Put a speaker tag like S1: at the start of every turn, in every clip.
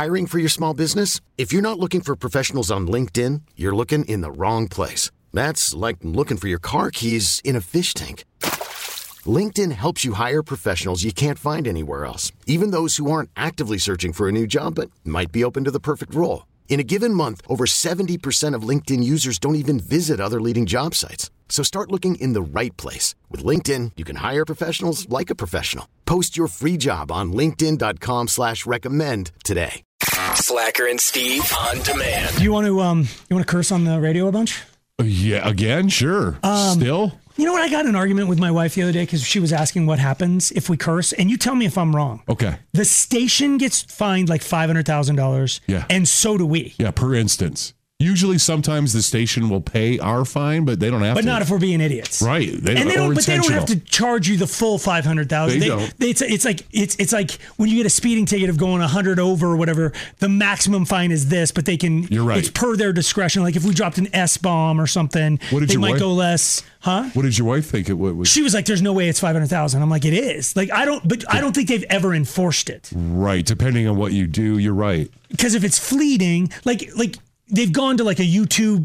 S1: Hiring for your small business? If you're not looking for professionals on LinkedIn, you're looking in the wrong place. That's like looking for your car keys in a fish tank. LinkedIn helps you hire professionals you can't find anywhere else, even those who aren't actively searching for a new job but might be open to the perfect role. In a given month, over 70% of LinkedIn users don't even visit other leading job sites. So start looking in the right place. With LinkedIn, you can hire professionals like a professional. Post your free job on linkedin.com/recommend today.
S2: Slacker and Steve on demand.
S3: You want to curse on the radio a bunch?
S4: Yeah, again, sure. Still?
S3: You know what? I got in an argument with my wife the other day because she was asking what happens if we curse, and you tell me if I'm wrong.
S4: Okay.
S3: The station gets fined like $500,000.
S4: Yeah.
S3: And so do we.
S4: Yeah, per instance. Usually, sometimes the station will pay our fine, but they don't have to.
S3: But not if we're being idiots,
S4: right?
S3: They don't have to charge you the full $500,000.
S4: They don't.
S3: It's like when you get a speeding ticket of going 100 over or whatever. The maximum fine is this, but they can.
S4: You're right.
S3: It's per their discretion. Like if we dropped an S-bomb or something, they might go less. Huh?
S4: What did your wife think it was?
S3: She was like, "There's no way it's $500,000." I'm like, "It is." Like I don't think they've ever enforced it.
S4: Right. Depending on what you do, you're right.
S3: Because if it's fleeting, like. They've gone to like a YouTube.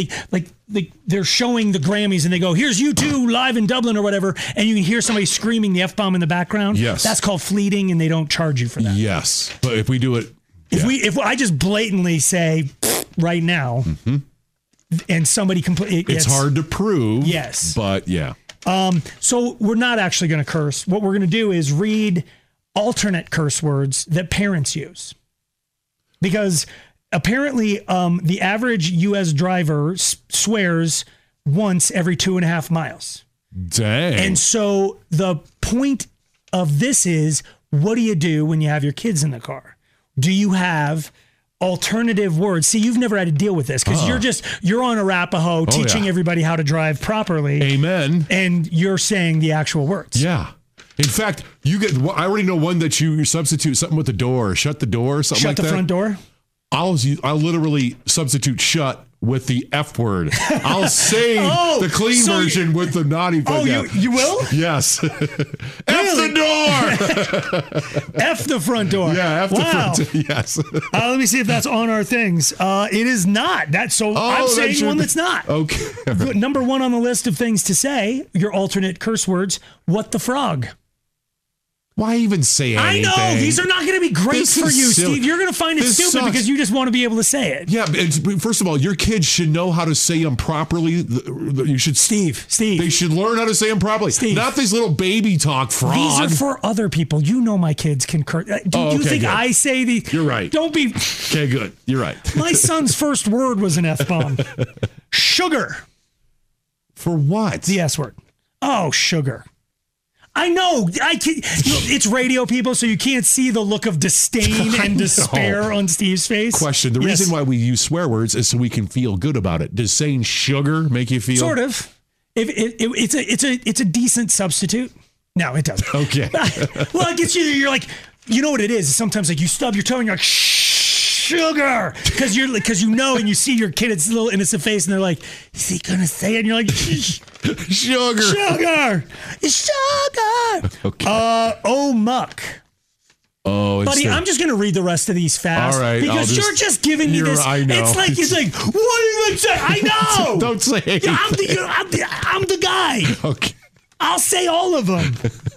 S3: They're showing the Grammys and they go, "Here's U2 live in Dublin" or whatever, and you can hear somebody screaming the F-bomb in the background.
S4: Yes,
S3: that's called fleeting, and they don't charge you for that.
S4: Yes, but if we do it,
S3: if I just blatantly say right now, and somebody
S4: it's hard to prove.
S3: Yes,
S4: but yeah.
S3: So we're not actually going to curse. What we're going to do is read alternate curse words that parents use, because. Apparently, the average U.S. driver swears once every 2.5 miles.
S4: Dang.
S3: And so the point of this is, what do you do when you have your kids in the car? Do you have alternative words? See, you've never had to deal with this because you're on Arapaho teaching everybody how to drive properly.
S4: Amen.
S3: And you're saying the actual words.
S4: Yeah. In fact, I already know one that you substitute something with the door, shut the door, something like that.
S3: Shut the front door?
S4: I'll literally substitute shut with the F word. I'll say the clean version with the naughty version.
S3: Oh, you will?
S4: Yes. F the door.
S3: F the front door.
S4: Yeah, F the front door. Yes.
S3: Let me see if that's on our things. It is not. I'm saying one that's not.
S4: Okay.
S3: Number one on the list of things to say, your alternate curse words, what the frog.
S4: Why even say anything?
S3: I know. These are not going to be great for you, silly. Steve. You're going to find it stupid because you just want to be able to say it.
S4: Yeah. First of all, your kids should know how to say them properly. You should,
S3: Steve.
S4: They should learn how to say them properly.
S3: Steve.
S4: Not these little baby talk frog.
S3: These are for other people. You know my kids can curse. Do you think good. I say these?
S4: You're right.
S3: Don't be.
S4: Okay, good. You're right.
S3: My son's first word was an F-bomb. Sugar.
S4: For what?
S3: The S word. Oh, sugar. I know. It's radio, people, so you can't see the look of disdain and despair on Steve's face.
S4: Question. The reason why we use swear words is so we can feel good about it. Does saying sugar make you feel?
S3: Sort of. It's a decent substitute. No, it doesn't.
S4: Okay.
S3: Well, it gets you. You're like, you know what it is? Sometimes like you stub your toe and you're like, sugar, because you know, and you see your kid, it's a little innocent face, and they're like, is he gonna say it? And you're like, sugar.
S4: Okay.
S3: Oh muck.
S4: Oh,
S3: buddy, I'm just gonna read the rest of these fast.
S4: All right,
S3: because you're just giving me this.
S4: I know.
S3: It's like what are you saying? I know.
S4: Don't say anything.
S3: I'm the guy.
S4: Okay.
S3: I'll say all of them.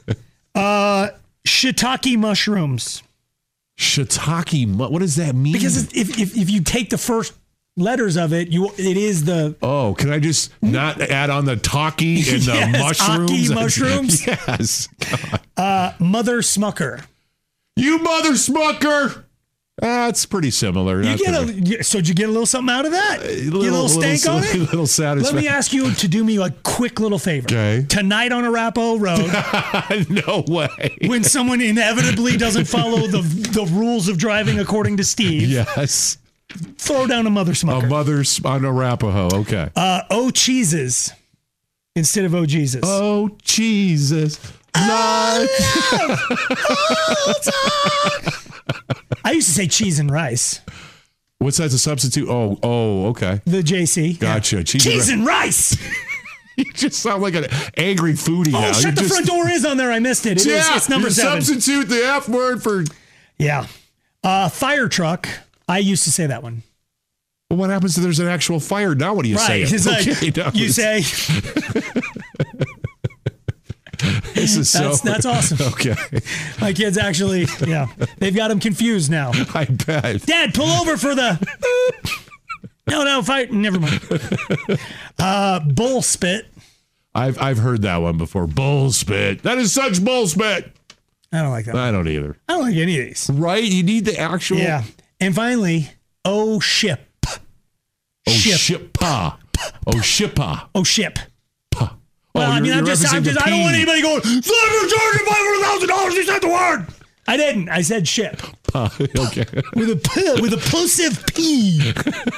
S3: Shiitake mushrooms.
S4: Shiitake, what does that mean?
S3: Because if you take the first letters of it, it is the.
S4: Oh, can I just not add on the talkie and the mushrooms?
S3: Aki mushrooms.
S4: Yes.
S3: Mother Smucker.
S4: You mother smucker. That's pretty similar.
S3: So did you get a little something out of that?
S4: A
S3: little stank on it?
S4: A little satisfaction.
S3: Let me ask you to do me a quick little favor.
S4: Okay.
S3: Tonight on Arapaho Road.
S4: No way.
S3: When someone inevitably doesn't follow the rules of driving according to Steve.
S4: Yes.
S3: Throw down a mother smucker.
S4: A mother's on Arapaho. Okay.
S3: Oh, cheeses. Instead of oh, Jesus.
S4: Oh, Jesus.
S3: I used to say cheese and rice.
S4: What's that as a substitute? Oh, okay.
S3: The JC.
S4: Gotcha.
S3: Yeah. Cheese and rice.
S4: You just sound like an angry foodie now.
S3: Shut the front door is on there. I missed it. It's number 7.
S4: Substitute the F word for.
S3: Yeah. Fire truck. I used to say that one.
S4: Well, what happens if there's an actual fire? Now what do you say?
S3: It's like, you say.
S4: This is
S3: that's awesome.
S4: Okay.
S3: My kids actually, they've got them confused now.
S4: I bet.
S3: Dad, pull over for the. No, fight. Never mind. Bull spit.
S4: I've heard that one before. Bull spit. That is such bull spit.
S3: I don't like that.
S4: I don't either.
S3: I don't like any of these.
S4: Right? You need the actual.
S3: Yeah. And finally, ship.
S4: Oh, ship-pa. Oh, ship-pa.
S3: Oh, ship.
S4: Pa.
S3: Well, I mean, I don't want anybody going, Slacker charging $500,000. He said the word. I didn't. I said ship.
S4: Okay.
S3: With a plosive P.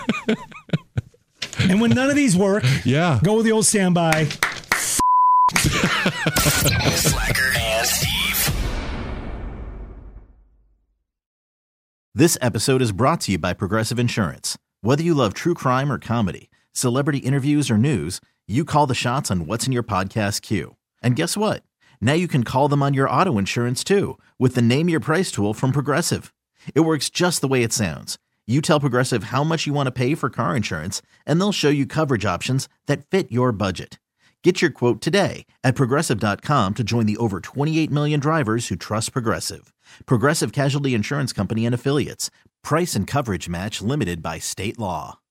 S3: And when none of these work, go with the old standby.
S2: Slacker and Steve.
S5: This episode is brought to you by Progressive Insurance. Whether you love true crime or comedy, celebrity interviews or news, you call the shots on what's in your podcast queue. And guess what? Now you can call them on your auto insurance too with the Name Your Price tool from Progressive. It works just the way it sounds. You tell Progressive how much you want to pay for car insurance, and they'll show you coverage options that fit your budget. Get your quote today at Progressive.com to join the over 28 million drivers who trust Progressive. Progressive Casualty Insurance Company and Affiliates. Price and coverage match limited by state law.